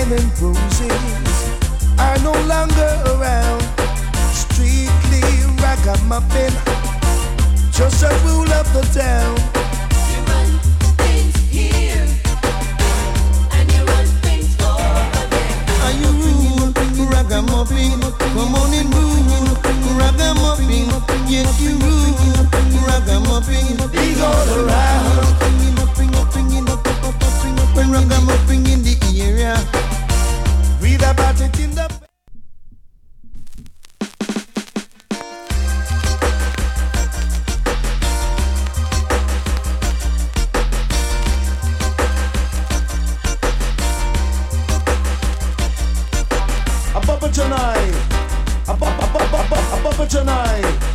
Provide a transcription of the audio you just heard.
wine and roses are no longer around. Strictly ragamuffin, just a rule of the town. You run things here, and you run things over there. Are you rule ragamuffin? Come on and rule ragamuffin. Yes, you rule ragamuffin. He's all around. When ragamuffin in the area. Read about it in the a Papa tonight.